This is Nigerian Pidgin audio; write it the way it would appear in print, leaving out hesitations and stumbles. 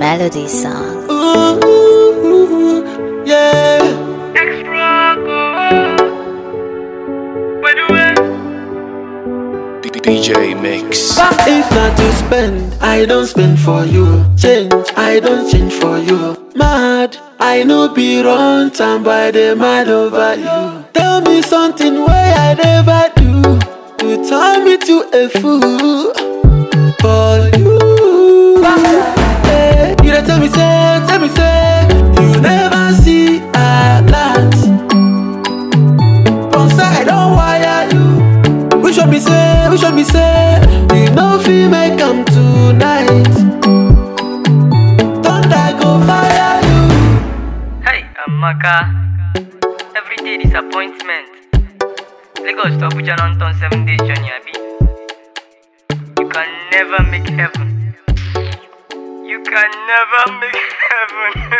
Melody song. Ooh, yeah. Extra DJ Mix. If not to spend, I don't spend for you. Change, I don't change for you. Mad, I know be wrong time, but they mad over you. Tell me something way I never do. You turn me to a fool for you. Hey, you don't tell me say, you never see a lot. Once I don't wire you. Which one me say, you know fi make come tonight. Thunder go fire you. Hey, Amaka. Everyday disappointment. Lagos to Abuja non turn 7 days journey, abi. You can never make heaven. You can never make heaven.